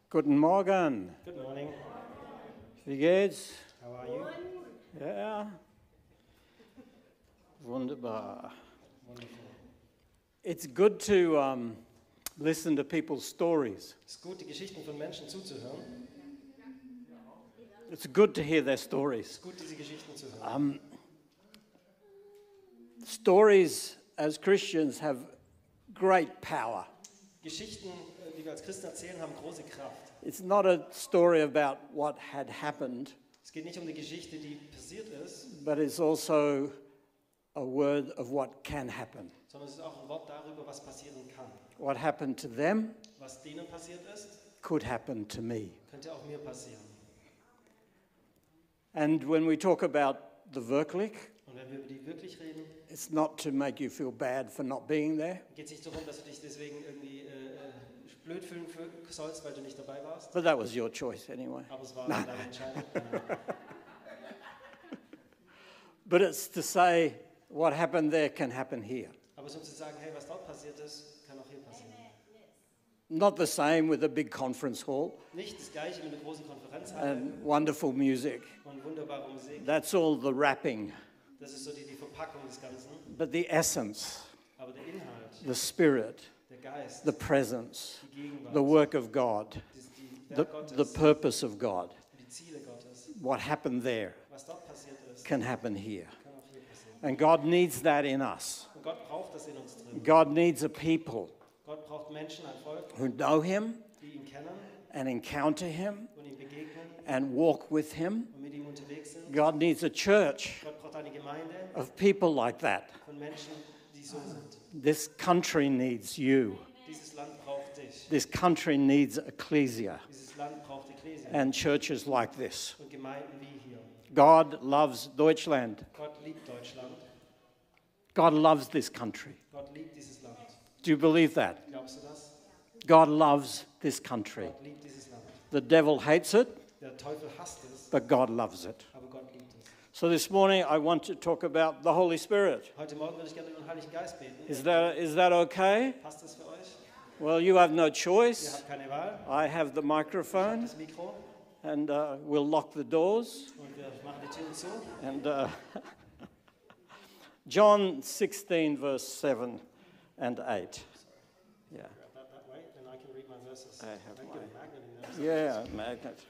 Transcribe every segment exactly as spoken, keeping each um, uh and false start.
Guten Morgen. Good morning. Wie geht's? How are you? Ja. Wunderbar. Wonderful. It's good to um, listen to people's stories. Es ist gut, die Geschichten von Menschen zuzuhören. It's good to hear their Es stories. ist gut, diese Geschichten zu hören. Um, stories as Christians have great power. Geschichten, äh, die wir als Christen erzählen, haben große Kraft. It's not a story about what had happened, Es geht nicht um die Geschichte, die passiert ist, but it's also a word of what can happen. sondern es ist auch ein Wort darüber, was passieren kann. What happened to them Was denen passiert ist, could happen to me. könnte auch mir passieren. And when we talk about the Wirklich, Und wenn wir über die wirklich reden, it's not to make you feel bad for not being there, geht es nicht darum, dass du dich deswegen irgendwie äh, äh, blöd fühlen sollst, weil du nicht dabei warst. but that was your choice anyway. Aber es war deine Entscheidung. But it's to say what happened there can happen here. Aber so zu sagen, hey, was dort passiert ist, kann auch hier passieren. Not the same with a big conference hall Nicht das Gleiche mit einer großen Konferenzhalle and wonderful music. und wunderbarer Musik. That's all the wrapping. Das ist so die, die Verpackung des Ganzen. But the essence, Aber der Inhalt, the spirit, der Geist, the presence, die Gegenwart, the work of God, die, die the, Werk Gottes, the purpose of God, die Ziele Gottes, what happened there was dort passiert ist, can happen here. kann auch hier passieren. And God needs that in us. Und Gott braucht das in uns drin. God needs a people Gott braucht Menschen, ein Volk, who know Him die ihn kennen and encounter Him und ihm begegnen and walk with Him. und mit ihm unterwegs sind. God needs a church Gott braucht eine Gemeinde of people like that. von Menschen, die so sind. This country needs you. Dieses Land braucht dich. This country needs ecclesia Dieses Land braucht Ekklesia and churches like this. und Gemeinden wie hier. God loves Deutschland. Gott liebt Deutschland. God loves this country. Gott liebt dieses Land. Do you believe that? Glaubst du das? God loves this country. Gott liebt dieses Land. The devil hates it, Der Teufel hasst es, but God loves it. aber Gott liebt es. So this morning I want to talk about the Holy Spirit. Heute Morgen würde ich gerne über den Heiligen Geist beten. Is that, is that okay? Passt das für euch? Well, you have no Ihr choice. habt keine Wahl. I have the Ich habe microphone, das Mikro and uh, we'll lock the doors. und wir machen die Türen zu. And uh, John sixteen, verse seven and eight. Yeah, Grab that that way, then I can read my verses. I have Thank my- you, magnet in there. yeah, magnet.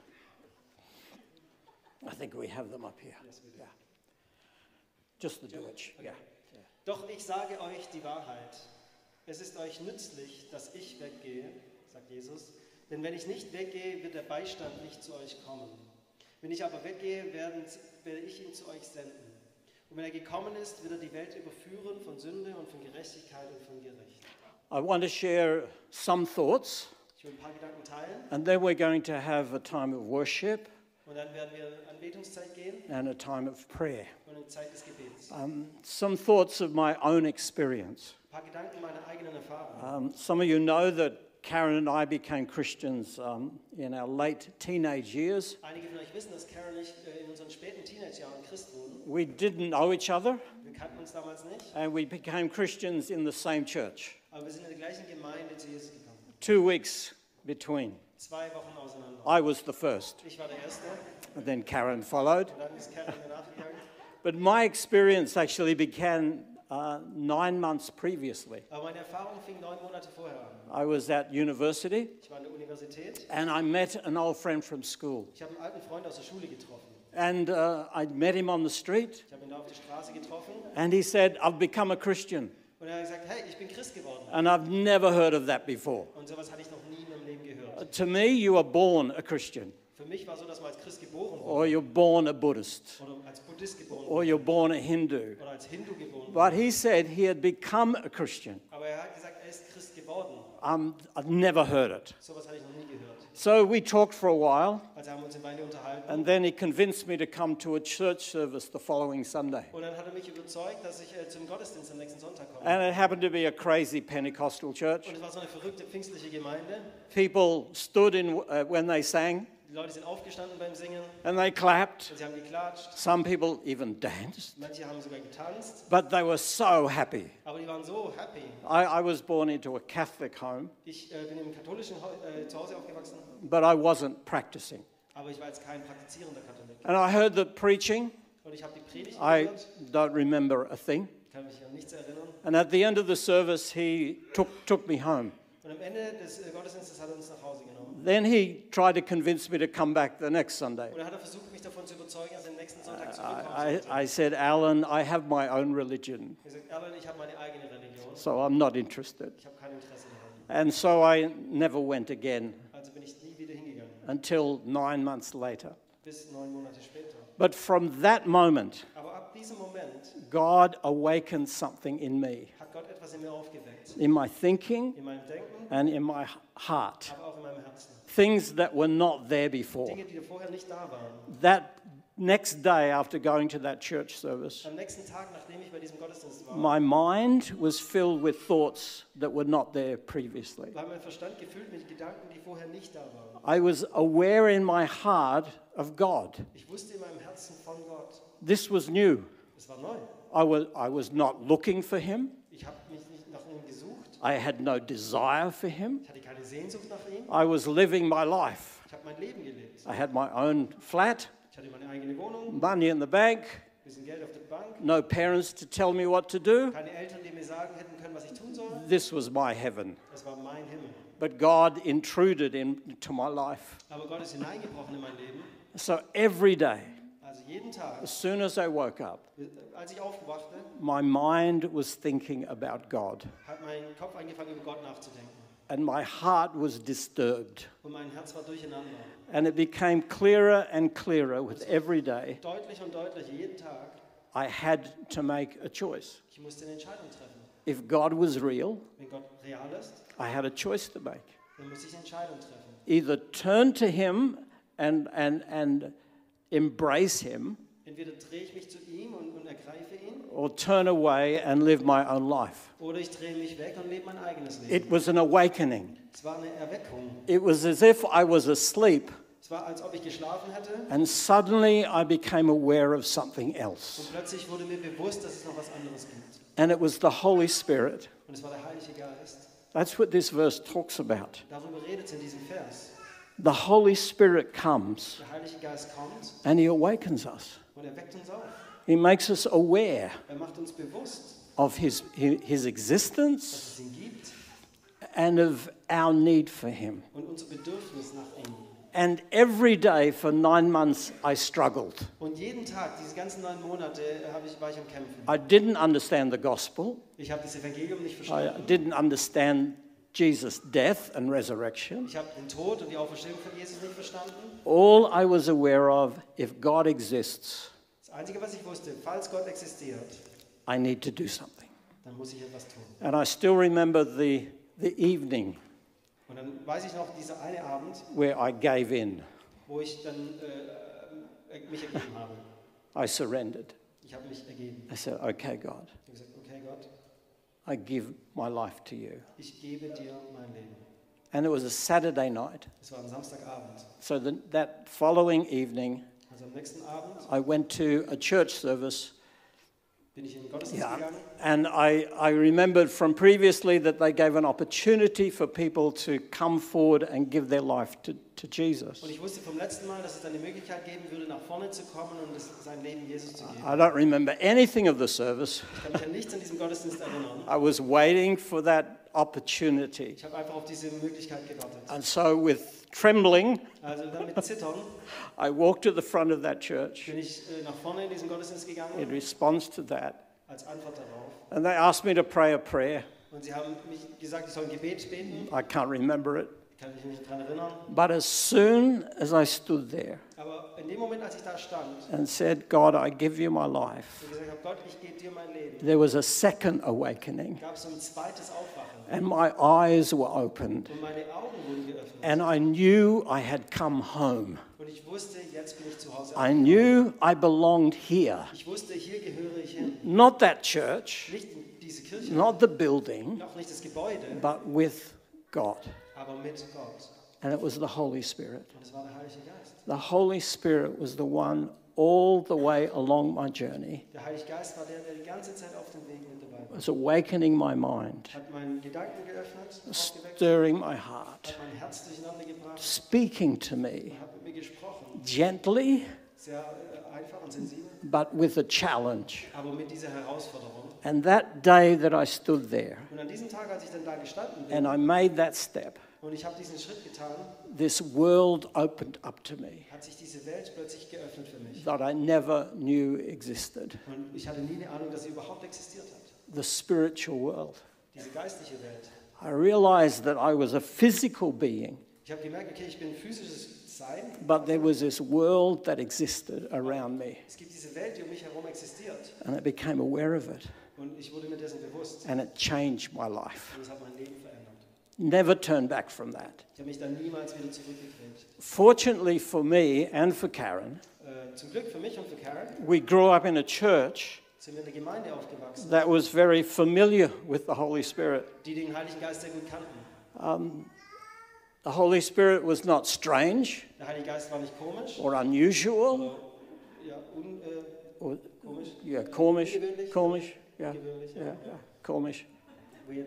I think we have them up here. Yes, we do. Yeah, just the Deutsch. Yeah. Doch ich sage euch die Wahrheit. Es ist euch nützlich, dass ich weggehe, sagt Jesus. Denn wenn ich nicht weggehe, wird der Beistand nicht zu euch kommen. Wenn ich aber weggehe, werden, werde ich ihn zu euch senden. Und wenn er gekommen ist, wird er die Welt überführen von Sünde und von Gerechtigkeit und von Gericht. I want to share some thoughts, Ich will ein paar Gedanken teilen and then we're going to have a time of worship und dann werden wir in Anbetungszeit gehen and a time of prayer. und in Zeit des Gebets. Um, some thoughts of my own experience. Ein paar Gedanken meiner eigenen Erfahrung. Um, some of you know that Karen and I became Christians um, in our late teenage years. Einige von euch wissen, dass Karen und ich äh, in unseren späten Teenagerjahren Christ wurden. We didn't know each other, Wir kannten uns damals nicht, and we became Christians in the same church. aber wir sind in der gleichen Gemeinde zu Jesus gekommen. Two weeks between. Zwei Wochen auseinander. I was the first, Ich war der Erste and then Karen followed. und dann ist Karen mir nachgegangen. But my experience actually began uh, nine months previously. Aber meine Erfahrung fing neun Monate vorher an. I was at university, Ich war an der Universität. and I met an old friend from school. Ich habe einen alten Freund aus der Schule getroffen. And uh, I met him on the street, Ich habe ihn da auf der Straße getroffen and he said, I've become a Christian. und er hat gesagt, hey, ich bin Christ geworden. And I've never heard of that before. Und sowas hatte ich noch nie in meinem Leben gehört. To me, you are born a Christian, Für mich war so, dass man als Christ geboren or wurde you're born a Buddhist, oder als Buddhist geboren or wurde you're born a Hindu. oder als Hindu geboren wurde. But he said he had become a Christian. Aber er hat gesagt, er ist Christ geworden. Um, I've never heard it. Sowas hatte ich noch nie gehört. So we talked for a while, Also haben wir uns eine Weile unterhalten. and then he convinced me to come to a church service the following Sunday. Und dann hat er mich überzeugt, dass ich äh, zum Gottesdienst am nächsten Sonntag komme. And it happened to be a crazy Pentecostal church. Und es war so eine verrückte pfingstliche Gemeinde. People stood in uh, when they sang. Die Leute sind aufgestanden beim Singen and they clapped. und sie haben geklatscht. Some people even danced. Manche haben sogar getanzt, But they were so happy. aber die waren so happy. I, I was born into a Catholic home, Ich äh, bin im katholischen Hau- äh, Zuhause aufgewachsen, but I wasn't practicing. aber ich war jetzt kein praktizierender Katholik. And I heard the preaching. Und ich habe die Predigt I gehört, don't remember a thing. ich kann mich an nichts erinnern. And at the end of the service, he took, took me home. Und am Ende des äh, Gottesdienstes hat er uns nach Hause genommen. Then he tried to convince me to come back the next Sunday. Und dann hat er versucht, mich davon zu überzeugen, dass er am nächsten Sonntag I, zurückkommen I, sollte. I said, Alan, I have my own religion, Er sagt, Alan, ich habe meine eigene Religion, so I'm not interested. ich habe kein Interesse daran. And so I never went again Also bin ich nie wieder hingegangen, until nine months later. bis neun Monate später. But from that moment, Aber ab diesem Moment God awakened something in me, hat Gott etwas in mir aufgeweckt. in my thinking In meinem Denken, and in my heart. aber auch in meinem Herzen. Things that were not there before. Dinge, die vorher nicht da waren. That next day after going to that church service, Am nächsten Tag, nachdem ich bei diesem Gottesdienst war, my mind was filled with thoughts that were not there previously. war mein Verstand gefüllt mit Gedanken, die vorher nicht da waren. I was aware in my heart of God. Ich wusste in meinem Herzen von Gott. This was new. Es war neu. I was, I was not looking for him. Ich habe mich nicht nach ihm gesucht. I had no desire for him. Ich hatte keine Sehnsucht nach ihm. I was living my life. Ich habe mein Leben gelebt. I had my own flat, Ich hatte meine eigene Wohnung, money in the bank, ein bisschen Geld auf der Bank, no parents to tell me what to do. keine Eltern, die mir sagen hätten können, was ich tun soll. This was my heaven. Das war mein Himmel. But God intruded into my life. Aber Gott ist hineingebrochen in mein Leben. So every day, Also jeden Tag, as soon as I woke up, als ich aufwachte, my mind was thinking about God, hat mein Kopf angefangen, über Gott nachzudenken. and my heart was disturbed. Und mein Herz war durcheinander. And it became clearer and clearer with every day. Deutlich und deutlicher, jeden Tag. I had to make a choice. Ich musste eine Entscheidung treffen. If God was real, Wenn Gott real ist, I had a choice to make. dann muss ich eine Entscheidung treffen. Either turn to Him and, and, and embrace Him, Entweder drehe ich mich zu ihm und, und ergreife ihn, or turn away and live my own life. oder ich drehe mich weg und lebe mein eigenes Leben. It was an awakening. Es war eine Erweckung. It was as if I was asleep, Es war, als ob ich geschlafen hätte, and suddenly I became aware of something else. und plötzlich wurde mir bewusst, dass es noch was anderes gibt. And it was the Holy Spirit. Und es war der Heilige Geist. That's what this verse talks about. Darüber redet es in diesem Vers. The Holy Spirit comes Der Heilige Geist kommt and He awakens us. und er weckt uns auf. He makes us aware Er macht uns bewusst, of His, His dass existence es ihn gibt and of our need for Him. und unser Bedürfnis nach ihm. And every day for nine months I struggled. Und jeden Tag, diese ganzen neun Monate, habe ich, war ich am Kämpfen. I didn't understand the gospel. Ich habe das Evangelium nicht I verstanden. didn't understand Jesus' death and resurrection. Ich habe den Tod und die Auferstehung von Jesus nicht verstanden. All I was aware of, if God exists, Das Einzige, was ich wusste, falls Gott existiert, I need to do something. dann muss ich etwas tun. And I still remember the, the evening Und dann weiß ich noch, dieser eine Abend, where I gave in. wo ich dann äh, mich ergeben habe. I surrendered. Ich habe mich ergeben. I said, okay, God, Ich habe gesagt, okay Gott, I give my life to you. ich gebe dir mein Leben. And it was a Saturday night. Es war am Samstagabend. So the, that following evening, Also am nächsten Abend I went to a church service. bin ich in den Gottesdienst gegangen. And I, I remembered from previously that they gave an opportunity for people to come forward and give their life to, to Jesus. Und ich wusste vom letzten Mal, dass es eine Möglichkeit geben würde, nach vorne zu kommen und es, sein Leben Jesus zu geben. I don't remember anything of the service. Ich kann mich an nichts an diesem Gottesdienst erinnern. I was waiting for that opportunity. Ich habe einfach auf diese Möglichkeit gewartet. And so with trembling, Also dann mit Zittern I walked to the front of that church bin ich äh, nach vorne in diesen Gottesdienst in gegangen, response to that. als Antwort darauf. And they asked me to pray a prayer. Und sie haben mich gesagt, ich soll ein Gebet beten. I can't remember it. Kann ich mich nicht daran erinnern. But as soon as I stood there Aber in dem Moment, als ich da stand and said, God, I give you my life, und gesagt habe, Gott, ich gebe dir mein Leben, there was a second awakening. gab es so ein zweites Aufwachen. And my eyes were opened. Und meine Augen wurden geöffnet. And I knew I had come home. Und ich wusste, jetzt bin ich zu Hause. I knew I belonged here. Ich wusste, hier gehöre ich hin. Not that church, Nicht in diese Kirche, not the building, auch nicht das Gebäude, but with God. aber mit Gott. And it was the Holy Spirit. Und es war der Heilige Geist. The Holy Spirit was the one all the way along my journey, Der Heilige Geist war der, der die ganze Zeit auf dem Weg mit dabei war. was awakening my mind, Hat meinen Gedanken geöffnet, aufgeweckt, stirring my heart, hat mein Herz durcheinander gebracht, speaking to me hat mit mir gesprochen. gently, Sehr äh, einfach und sensibel, but with a challenge. aber mit dieser Herausforderung. And that day that I stood there Und an diesem Tag, als ich dann da gestanden bin and I made that step, und ich habe diesen Schritt getan, this world opened up to me hat sich diese Welt plötzlich geöffnet für mich. that I never knew existed. Und ich hatte nie eine Ahnung, dass sie überhaupt existiert hat. The spiritual world. Diese geistliche Welt. I realized that I was a physical being, Ich habe gemerkt, okay, ich bin ein physisches Sein, but there was this world that existed around me, es gibt diese Welt, die um mich herum existiert. and I became aware of it, Und ich wurde mir dessen bewusst. and it changed my life. Und es hat mein Leben verändert. Never turned back from that. Ich habe mich dann niemals wieder zurückgedreht. Fortunately for me and for Karen, Äh, zum Glück für mich und für Karen we grew up in a church sind wir in der Gemeinde aufgewachsen, that was very familiar with the Holy Spirit. die den Heiligen Geist sehr gut kannten. The Holy Spirit was not strange Der Heilige Geist war nicht komisch or unusual, oder ja, un, äh, or komisch, yeah, komisch, Ungewöhnlich. komisch, yeah, gewöhnlich, ja. yeah, yeah, komisch. Weird.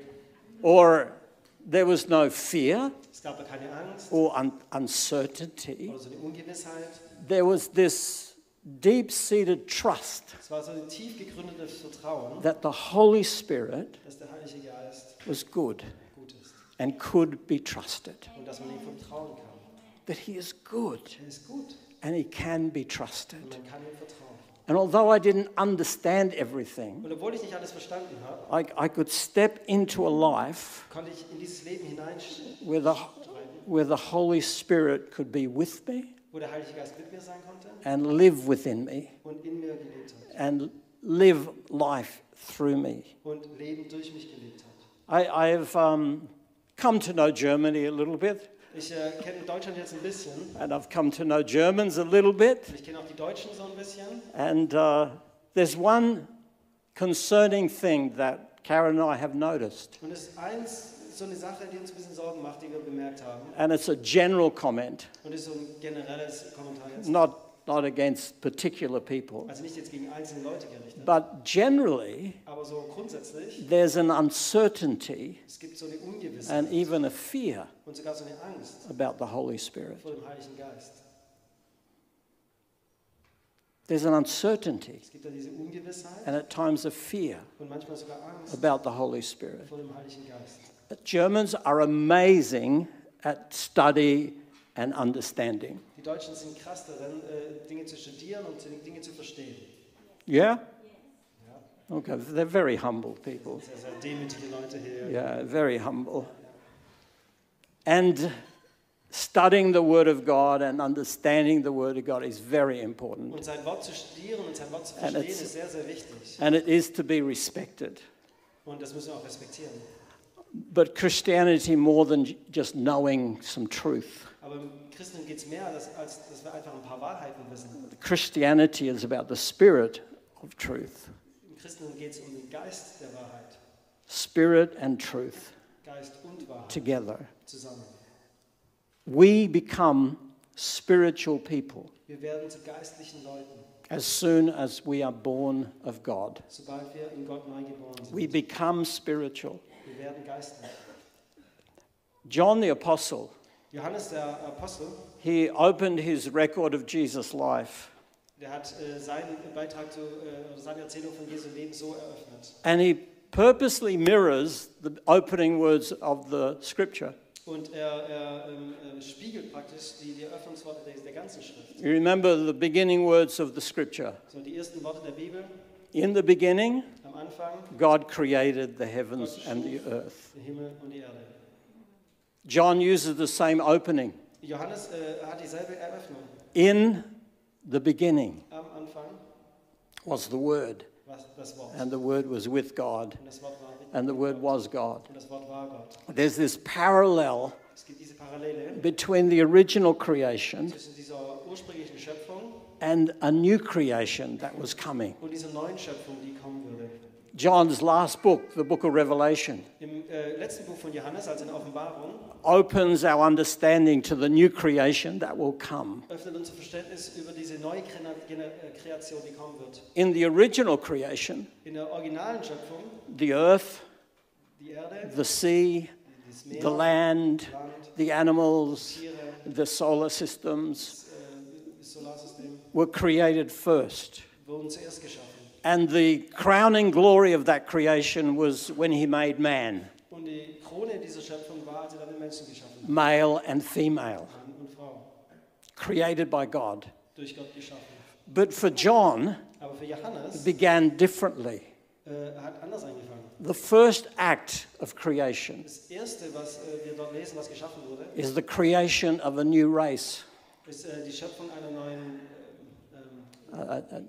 Or there was no fear Es gab da keine Angst or un- uncertainty. oder so eine Ungewissheit. There was this deep-seated trust Es war so ein tief gegründetes Vertrauen, that the Holy Spirit dass der Heilige Geist was good gut ist and could be trusted. und dass man ihm vertrauen kann. That he is good Er ist gut and he can be trusted. und man kann ihm vertrauen. And although I didn't understand everything, Und obwohl ich nicht alles verstanden habe, I, I could step into a life konnte ich in dieses Leben hineinsteigen, where the, where the Holy Spirit could be with me wo der Heilige Geist mit mir sein konnte and live within me und in mir gelebt hat and live life through me. und Leben durch mich gelebt hat. I, I've um, come to know Germany a little bit, Ich äh, kenne Deutschland jetzt ein bisschen. and I've come to know Germans a little bit. Ich kenne auch die Deutschen so ein bisschen. And uh, there's one concerning thing that Karen and I have noticed, Und es ist eins, so eine Sache, die uns ein bisschen Sorgen macht, die wir bemerkt haben. and it's a general comment, Und es ist so ein generelles Kommentar jetzt. not, not against particular people, Also nicht jetzt gegen einzelne Leute gerichtet. but generally Aber so grundsätzlich, there's an uncertainty es gibt so eine Ungewissheit and even a fear und sogar so eine Angst about the Holy Spirit. vor dem Heiligen Geist. There's an uncertainty Es gibt da diese Ungewissheit and at times a fear und manchmal sogar Angst about the Holy Spirit. vor dem Heiligen Geist. But Germans are amazing at study and understanding. Die Deutschen sind krass darin, äh, Dinge zu studieren und Dinge zu verstehen. Yeah? Okay, they're very humble people. Sehr, sehr demütige Leute hier. Yeah, very humble. And studying the Word of God and understanding the Word of God is very important. Und sein Wort zu studieren und sein Wort zu And verstehen it's- ist sehr, sehr wichtig. And it is to be respected. Und das müssen wir auch respektieren. But Christianity, more than j- just knowing some truth, Aber im Christentum geht es mehr, als, als dass wir einfach ein paar Wahrheiten wissen. Christianity is about the spirit of truth. Im Christentum geht es um den Geist der Wahrheit. Spirit and truth Geist und Wahrheit together. zusammen. We become spiritual people Wir werden zu geistlichen Leuten, as soon as we are born of God. sobald wir in Gott neu geboren We sind. become spiritual. Wir werden geistlich. John the Apostle, Johannes, der Apostel, he opened his record of Jesus' life der hat äh, seinen Beitrag zu, äh, oder seine Erzählung von Jesu Leben so eröffnet. and he purposely mirrors the opening words of the scripture. Und er, er ähm, äh, spiegelt praktisch die, die Eröffnungsworte der, der ganzen Schrift. You remember the beginning words of the scripture. So die ersten Worte der Bibel In the beginning, am Anfang, God created the heavens and the earth. der Himmel und die Erde. John uses the same opening. Johannes äh, hat dieselbe Eröffnung. In the beginning Am Anfang was the Word, war das Wort. and the Word was with God, Und das Wort war mit and the Word was God. und das Wort war Gott. There's this parallel Es gibt diese Parallele between the original creation zwischen dieser ursprünglichen Schöpfung and a new creation that was coming. und dieser neuen Schöpfung, die kommen würde. John's last book, the book of Revelation, Im äh, letzten Buch von Johannes, also in der Offenbarung, opens our understanding to the new creation that will come. öffnet unser Verständnis über diese neue Krena- Gene- äh, Kreation, die kommen wird. In the original creation, In der originalen Schöpfung, the earth, die Erde, the sea, das Meer, the land, Land, the animals, Tiere, the solar systems das äh, Solarsystem, were created first. wurden zuerst geschaffen. And the crowning glory of that creation was when he made man, Und die Krone dieser Schöpfung war, als er dann den Menschen geschaffen hat. male and female, Mann und Frau, created by God. durch Gott geschaffen. But for John, Aber für Johannes it began differently. äh, hat anders angefangen. The first act of creation Das Erste, was äh, wir dort lesen, was geschaffen wurde, is the creation of a new race. ist äh, die Schöpfung einer neuen ähm, Uh, uh,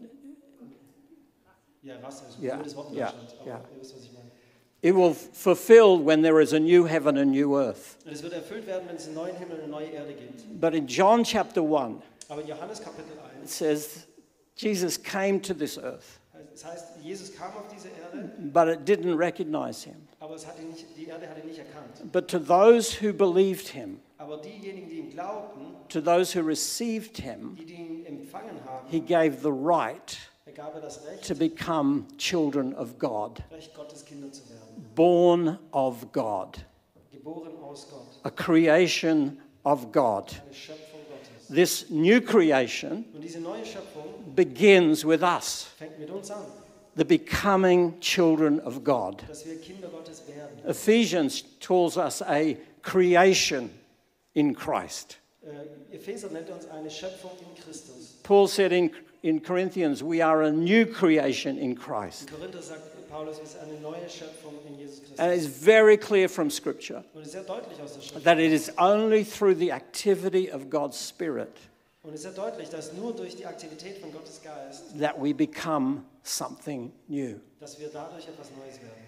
ja, Rasse. Das ist Ja, ein blödes Wort in ja, Deutschland, aber ja. ihr wisst, was ich meine. it will fulfill when there is a new heaven and new earth. Und es wird erfüllt werden, wenn es einen neuen Himmel und eine neue Erde gibt. But in John chapter one, Aber in Johannes Kapitel it eins, says Jesus came to this earth, es heißt, Jesus kam auf diese Erde, but it didn't recognize him. aber es hat ihn nicht, die Erde hat ihn nicht erkannt. But to those who believed him, Aber diejenigen, die ihn glaubten, to those who received him, die, die ihn empfangen haben, he gave the right er gab er das Recht, to become children of God, Recht Gottes Kinder zu werden. born of God, Geboren aus Gott, a creation of God. eine Schöpfung Gottes. This new creation Und diese neue Schöpfung begins with us, fängt mit uns an, the becoming children of God. dass wir Kinder Gottes werden. Ephesians calls us a creation in Christ. Äh, Epheser nennt uns eine Schöpfung in Christus. Paul said in, in Corinthians, we are a new creation in Christ. In Korinther sagt Paulus, wir sind eine neue Schöpfung in Jesus Christus. And it's very clear from Scripture Und es ist sehr deutlich aus der Schrift. that it is only through the activity of God's Spirit Und es ist sehr deutlich, dass nur durch die Aktivität von Gottes Geist, that we become something new. dass wir dadurch etwas Neues werden.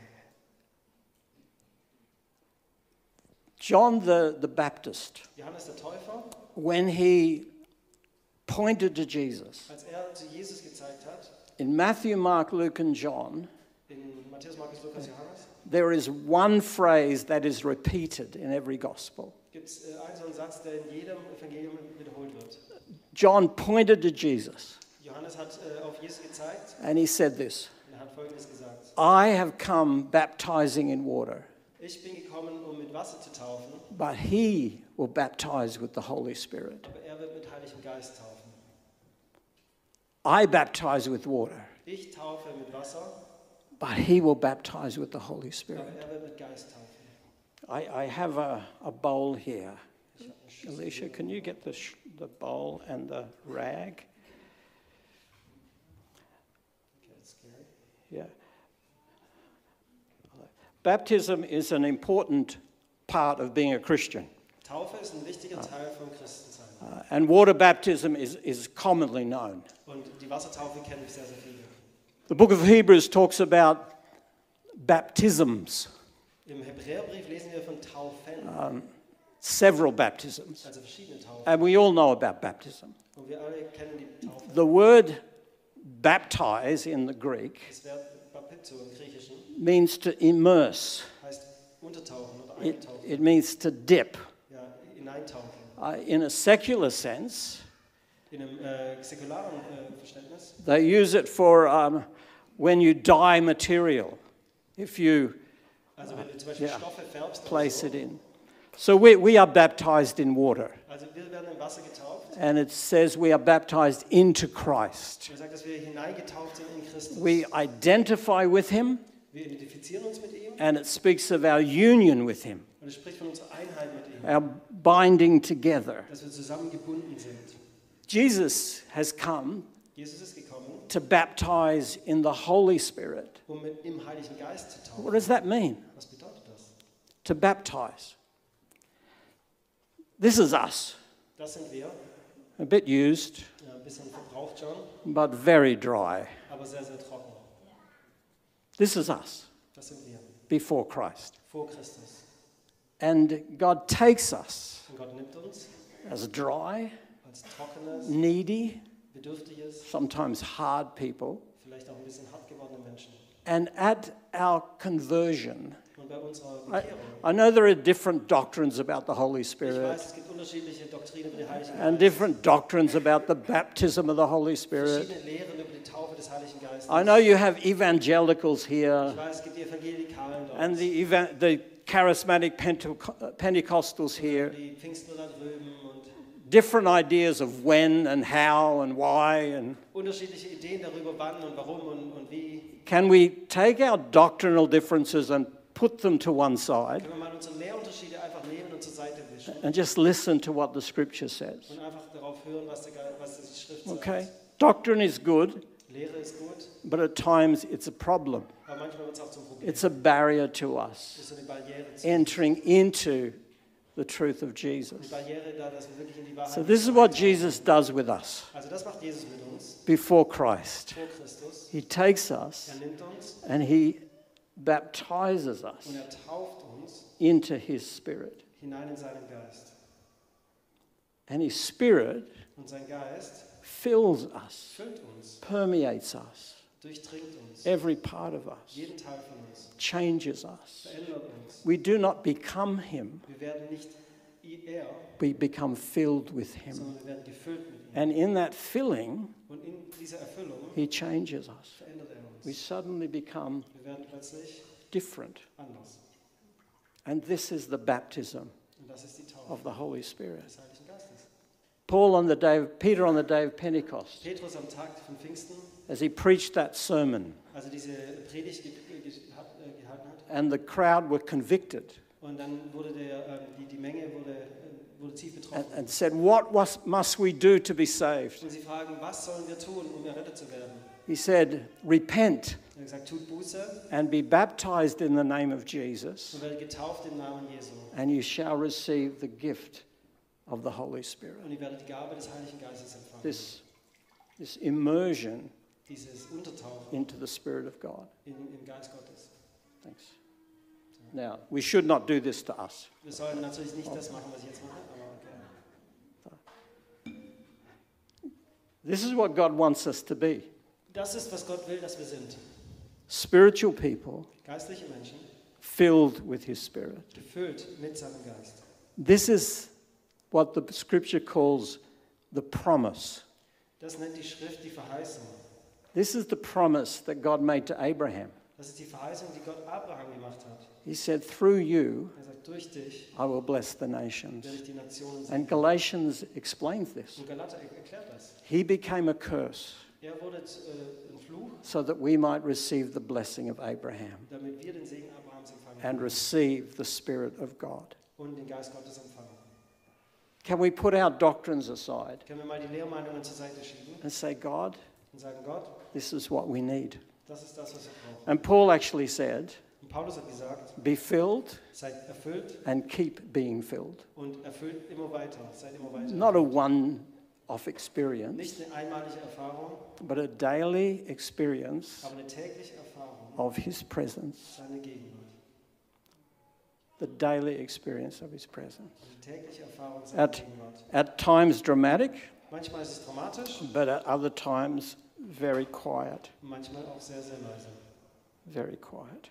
John the, the Baptist, Johannes der Täufer, when he pointed to Jesus, als er zu Jesus gezeigt hat, in Matthew, Mark, Luke, and John, in Matthäus, Markus, Lukas, Johannes, there is one phrase that is repeated in every gospel. gibt es äh, einen so einen Satz, der in jedem Evangelium wiederholt wird. John pointed to Jesus Johannes hat äh, auf Jesus gezeigt and he said this, und er hat Folgendes gesagt. I have come baptizing in water, Ich bin gekommen, um mit Wasser zu taufen, but he will baptize with the Holy Spirit. aber er wird mit Heiligem Geist taufen. I baptize with water, Ich taufe mit Wasser, but he will baptize with the Holy Spirit. aber er wird mit Geist taufen. I, I have a, a bowl here. Ich hab eine Schüssel Alicia, hier. can you get the, sh- the bowl and the rag? Okay, that's scary. Yeah. Baptism is an important part of being a Christian. Taufe ist ein wichtiger Teil vom Christensein. Uh, and water baptism is, is commonly known. Und die Wassertaufe kennen sehr, sehr viele. The book of Hebrews talks about baptisms, Im Hebräerbrief lesen wir von Taufen, several baptisms. also verschiedene Taufen. And we all know about baptism. Und wir alle kennen die Taufe. The word baptize in the Greek Das Wort Baptizo im Griechischen means to immerse. heißt untertauchen oder It, eintauchen. it means to dip. Ja, hineintauchen. Uh, in a secular sense, In einem äh, säkularen äh, Verständnis. they use it for um, when you dye material. If you Also wenn du zum Beispiel ja, Stoffe färbst oder place so. it in. So we, we are baptized in water. Also wir werden im Wasser getauft. And it says we are baptized into Christ. Er sagt, dass wir hineingetaucht sind in Christus. We identify with him, Wir identifizieren uns mit ihm and it speaks of our union with him, und es spricht von unserer Einheit mit ihm, our binding together. dass wir zusammengebunden sind. Jesus has come Jesus ist gekommen, to baptize in the Holy Spirit. um mit im Heiligen Geist zu taufen. What does that mean? Was bedeutet das? To baptize. This is us, Das sind wir, a bit used, ja, ein bisschen verbraucht schon, but very dry. aber sehr, sehr trocken. This is us Das sind wir, before Christ. vor Christus. And God takes us Und Gott nimmt uns as dry, als trockenes, needy, bedürftiges, sometimes hard people, vielleicht auch ein bisschen hart gewordene Menschen. And at our conversion, Und bei unserer I, Bekehrung. I know there are different doctrines about the Holy Ich Spirit weiß, es gibt unterschiedliche Doktrinen über den Heiligen and Geist. different doctrines about the baptism of the Holy Spirit. Verschiedene Lehren über die Taufe des Heiligen Geistes. I know you have evangelicals Ich here weiß, es gibt die Evangelikalen dort. and the, eva- the charismatic Penteco- Pentecostals here. Die Pfingstler da drüben und Different ideas of when and how and why. And unterschiedliche Ideen darüber, wann und warum und, und wie. can we take our doctrinal differences and put them to one side Können wir mal unsere Lehrunterschiede einfach nehmen und zur Seite wischen and just listen to what the scripture says? und einfach darauf hören, was, der, Ge- was die Schrift Okay? sagt. Doctrine is good, Lehre ist gut, but at times it's a problem. aber manchmal wird es auch zum Problem. It's a barrier to us Es ist so eine Barriere, zu, entering into the truth of eine Jesus. Barriere da, dass wir wirklich in die Wahrheit So this is what Jesus does with us Also das macht Jesus mit uns, before Christ. vor Christus. He takes us Er nimmt uns and he baptizes us und er tauft uns into his spirit. hinein in seinen Geist. And his spirit Und sein Geist fills us, füllt uns, permeates us, durchdringt uns, every part of us, jeden Teil von uns, changes us. verändert uns. We do not become him, Wir werden nicht er, we become filled with him. sondern wir werden gefüllt mit ihm. And in that filling, Und in dieser Erfüllung he changes us. verändert er uns. We suddenly become Wir werden plötzlich different. anders. And this is the baptism Und das ist die Taufe of the Holy Spirit. des Heiligen Geistes. Paul on the day of, Peter on the day of Pentecost, Petrus am Tag von Pfingsten, as he preached that sermon, als er diese Predigt ge ge hat, äh, gehalten hat, and the crowd were convicted und dann wurde der, ähm, die, die Menge wurde, äh, wurde tief betroffen. and, and said, what was, must we do to be saved? Und sie fragen, was sollen wir tun, um errettet zu werden? He said, repent Er hat gesagt, tut Buße and be baptized in the name of Jesus, und werdet getauft im Namen Jesu. and you shall receive the gift of the Holy Spirit. Und ihr werdet die Gabe des Heiligen Geistes empfangen. This, this immersion Dieses Untertauchen into the Spirit of God. in, im Geist Gottes. Thanks. Now, we should not do this to us. Wir sollen natürlich nicht das machen, was ich jetzt mache, aber okay. This is what God wants us to be. Das ist, was Gott will, dass wir sind. Spiritual people Geistliche Menschen, filled with His Spirit. gefüllt mit seinem Geist. This is what the Scripture calls the promise. Das nennt die Schrift die Verheißung. This is the promise that God made to Abraham. Das ist die Verheißung, die Gott Abraham gemacht hat. He said, through you, Er sagt, durch dich I will bless the nations. werde ich die Nationen segnen. And Galatians explains this. Und Galater er- erklärt das. He became a curse Er wurde äh, ein Fluch, so that we might receive the blessing of Abraham damit wir den Segen Abrahams empfangen and receive the Spirit of God. und den Geist Gottes empfangen. Can we put our doctrines aside Können wir mal die Lehrmeinungen zur Seite schieben and say, God, und sagen, Gott, this is what we need? das ist das, was wir brauchen. And Paul actually said, Und Paulus hat gesagt, be filled seid erfüllt and keep being filled. und erfüllt immer weiter, seid immer weiter. Not a one-off experience, Nicht eine einmalige Erfahrung, but a daily experience aber eine tägliche Erfahrung, of His presence. seine Gegenwart. The daily experience of His presence. Eine tägliche Erfahrung seiner At, Gegenwart. at times dramatic, Manchmal ist es dramatisch, but at other times very quiet. manchmal auch sehr, sehr leise. Very quiet.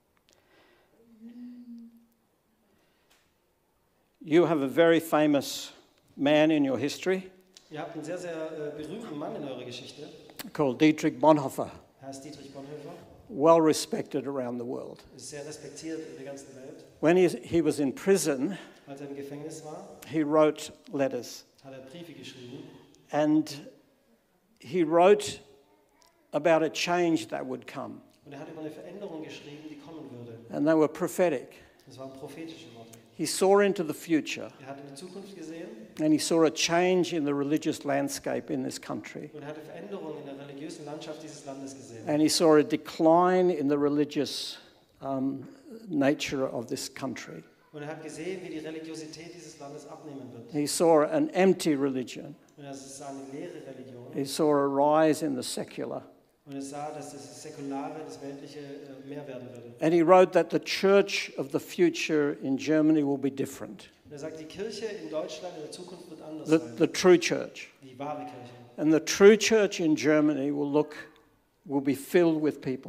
You have a very famous man in your history Ihr habt einen sehr, sehr äh, berühmten Mann in eurer Geschichte. called Dietrich Bonhoeffer, Er ist Dietrich Bonhoeffer. well respected around the world. Ist sehr respektiert in der ganzen Welt. When he, he was in prison, Als er im Gefängnis war, he wrote letters, hat er Briefe geschrieben. and he wrote about a change that would come, Und er hat über eine Veränderung geschrieben, die kommen würde. and they were prophetic. Das waren prophetische Worte. He saw into the future, Er hat in die Zukunft gesehen and he saw a change in the religious landscape in this country. und er hatte Veränderungen in der religiösen Landschaft dieses Landes gesehen. And he saw a decline in the religious um, nature of this country. Und er hat gesehen, wie die Religiosität dieses Landes abnehmen wird. He saw an empty religion. Und er sah eine leere Religion. He saw a rise in the secular. Und er sah, dass das Säkulare, das Weltliche äh, mehr werden würde. And he wrote that the church of the future in Germany will be different. Und er sagt, die Kirche in Deutschland in der Zukunft wird anders The, sein. the true church. Die wahre Kirche. And the true church in Germany will look, will be filled with people.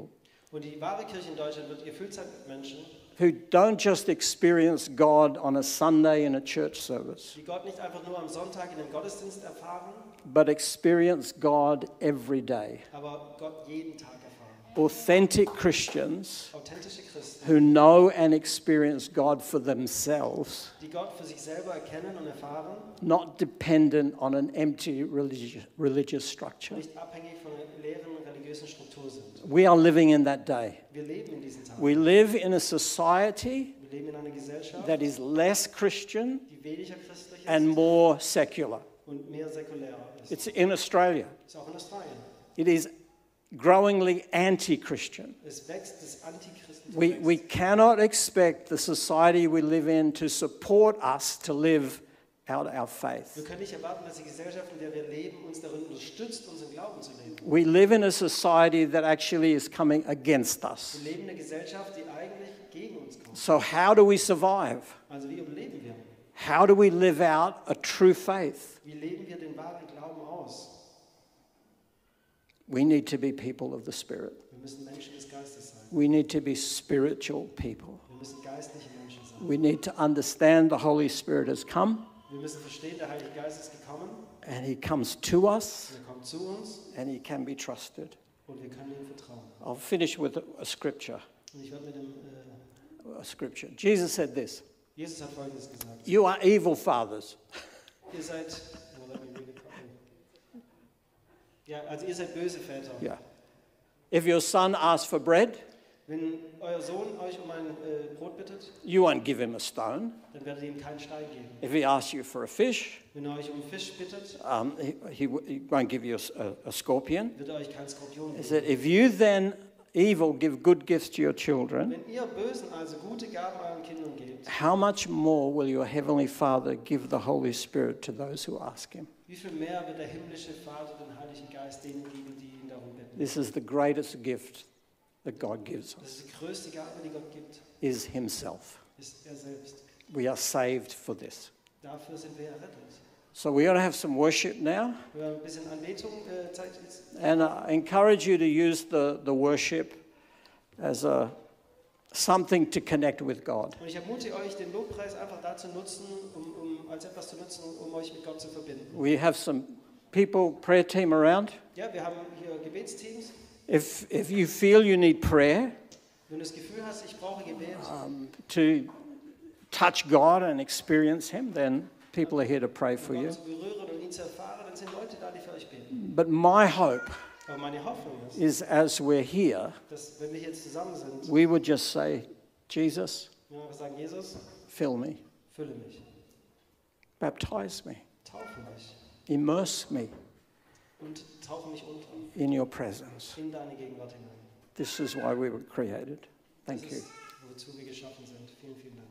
Und die wahre Kirche in Deutschland wird gefüllt sein mit Menschen, who don't just experience God on a Sunday in a church service, die Gott nicht einfach nur am Sonntag in einem Gottesdienst erfahren, but experience God every day. aber Gott jeden Tag erfahren. Authentic Christians Authentische Christen, who know and experience God for themselves, die Gott für sich selber erkennen und erfahren, not dependent on an empty religious, religious structure. nicht abhängig von einer leeren religiösen Struktur sind. We are living in that day. Wir leben in diesen Tagen. We live in a society Wir leben in einer Gesellschaft, that is less Christian die weniger christlich and ist more secular. und mehr säkulär ist. It's in Australia. Ist auch in Australien. It is growingly anti-Christian. Es wächst, das Antichristen We, wächst. we cannot expect the society we live in to support us to live out our Wir faith. können nicht erwarten, dass die Gesellschaft, in der wir leben, uns darin unterstützt, unseren Glauben zu leben. We live in a society that actually is coming against us. Wir leben in einer Gesellschaft, die eigentlich gegen uns kommt. So how do we survive? Also wie überleben wir? How do we live out a true faith? Wie leben wir den wahren Glauben aus? We need to be people of the Spirit. Wir müssen Menschen des Geistes sein. We need to be spiritual people. Wir müssen geistliche Menschen sein. We need to understand the Holy Spirit has come Wir müssen verstehen, der Heilige Geist ist gekommen, and He comes to us er kommt zu uns and He can be trusted. und wir können ihm vertrauen. I'll finish with a, a scripture. Und ich werde mit dem, äh, A scripture. Jesus said this, Jesus hat Folgendes gesagt. you are evil fathers. Ihr seid, oh, let me read it properly. Ja, also ihr seid böse Väter. Yeah. If your son asks for bread, Wenn euer Sohn euch um ein äh, Brot bittet, you won't give him a stone. dann werdet ihr ihm keinen Stein geben. If he asks you for a fish, Wenn er euch um Fisch bittet, um, he, he, w- he won't give you a, a, a scorpion. wird er euch keinen Skorpion He geben. said, if you then, evil, give good gifts to your children, Wenn ihr Bösen also gute Gaben euren Kindern gebt, how much more will your heavenly Father give the Holy Spirit to those who ask him? wie viel mehr wird der himmlische Vater den Heiligen Geist denen geben, die ihn darum bitten? This is the greatest gift that God gives Das us, ist die größte Gabe, die Gott gibt, is himself. ist er selbst. We are saved for this. Dafür sind wir errettet. So we're going to have some worship now. Wir haben ein bisschen Anbetung äh, Zeit jetzt. And I encourage you to use the, the worship as a, something to connect with God. Und ich ermutige euch, den Lobpreis einfach dazu nutzen, um, um als etwas zu nutzen, um euch mit Gott zu verbinden. We have some people, prayer team around. Ja, wir haben hier Gebetsteams. If, if you feel you need prayer Wenn du das Gefühl hast, ich brauche Gebet, um, to touch God and experience Him, then people are here to pray for um you. Gott zu berühren und ihn zu erfahren, dann sind Leute da, die für euch beten. But my hope Aber meine Hoffnung ist, is as we're here, dass wenn wir jetzt zusammen sind, we would just say, Jesus, wir einfach sagen, Jesus, fill me, fülle mich, baptize me, taufe mich immerse me und tauche mich unter in your presence. in deine Gegenwart hinein. This is why we were created. Thank Das you. ist, wozu wir geschaffen sind. Vielen, vielen Dank.